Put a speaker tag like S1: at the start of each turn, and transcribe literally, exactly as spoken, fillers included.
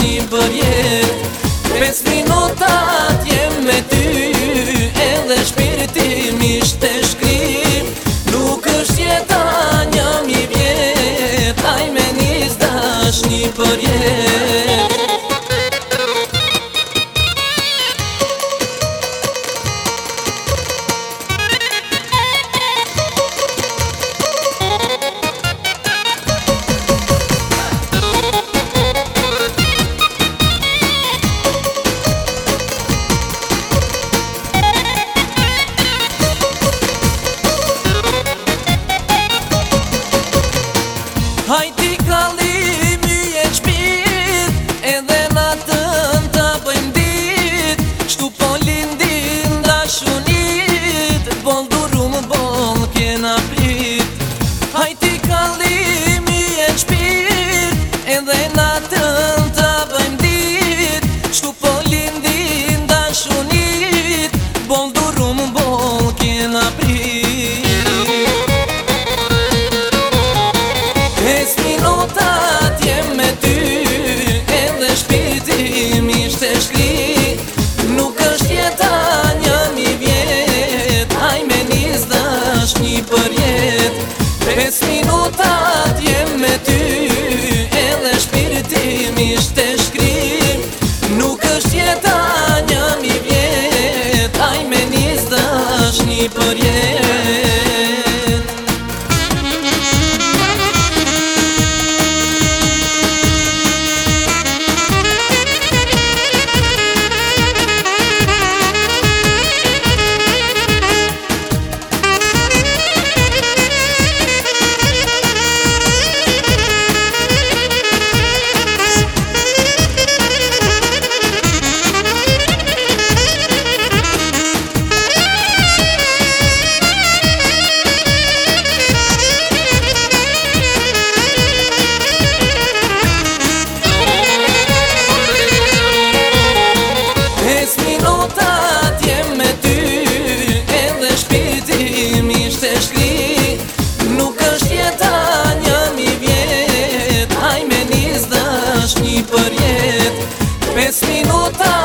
S1: dashni për jet. Pes minuta t'jem me ty, edhe shpirti m'ishte shkrim. Nuk është jeta një mi vjet, aj me nis dashni për jet. Hajti kalimi e shpirt, edhe natën të bëjmë dit. Shtu po lindin dashunit, bol durum bol kena prit. Hajti kalimi e shpirt, edhe natën të bëjmë dit. Shtu po lindin dashunit, bol durum bol kena prit. Pes minuta t'jem me ty, edhe shpirti m'ishte shkri. Nuk është jeta një mi vjet, aj me nis dashni për jet. Pes minuta t'jem me ty, edhe shpirti m'ishte shkri. Nuk është jeta një mi vjet, aj me nis dashni për jet. Pes minuta t'jem me ty, edhe shpirti m'ishte shkri. Nuk është jeta një mi vjet, aj me nis dashni për jet. Pes minuta